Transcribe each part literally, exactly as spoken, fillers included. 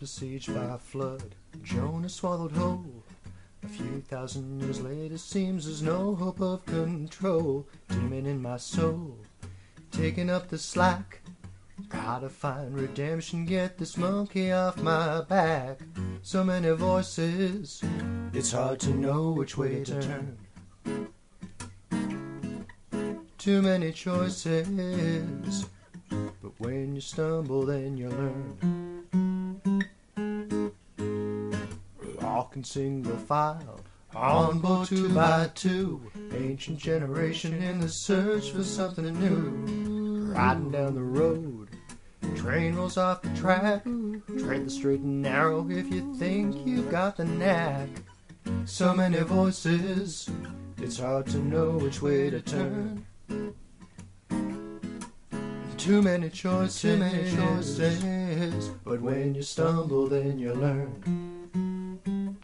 besieged by a flood, Jonah swallowed whole. A few thousand years later seems there's no hope of control. Demon in my soul, taking up the slack. Gotta find redemption, get this monkey off my back. So many voices, it's hard to know which way to turn. Too many choices, but when you stumble then you learn. Walking single file, on board two by two. Ancient generation in the search for something new. Riding down the road, train rolls off the track. Tread the straight and narrow if you think you've got the knack. So many voices, it's hard to know which way to turn. Too many choices, Too many choices, but when you stumble then you learn.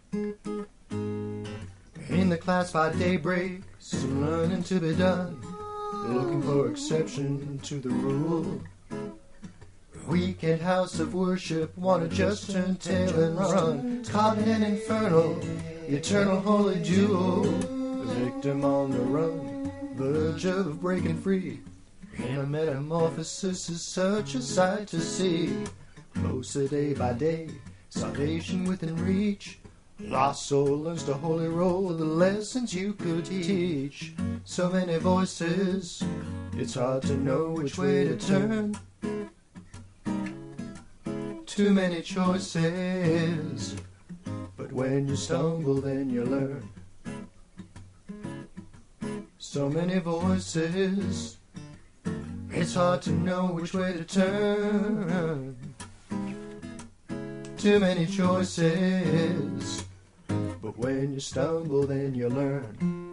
In the class by daybreak, some learning to be done. Looking for exception to the rule. Weekend house of worship, wanna just turn tail and run. Caught in an infernal, eternal holy duel. The victim on the run, verge of breaking free. In a metamorphosis is such a sight to see. Closer day by day, salvation within reach. Lost soul learns the holy role, the lessons you could teach. So many voices, it's hard to know which way to turn. Too many choices, but when you stumble then you learn. So many voices, it's hard to know which way to turn. Too many choices, but when you stumble then you learn.